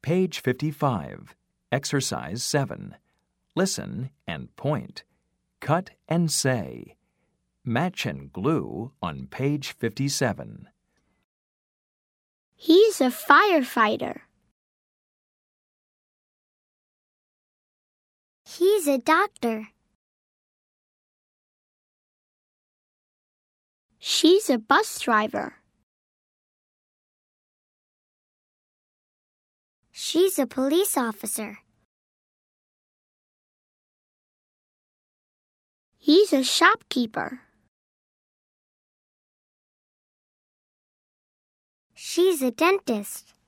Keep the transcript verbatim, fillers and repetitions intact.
Page fifty-five, Exercise seven. Listen and point. Cut and say. Match and glue on page fifty-seven. He's a firefighter. He's a doctor. She's a bus driver. She's a police officer. He's a shopkeeper. She's a dentist.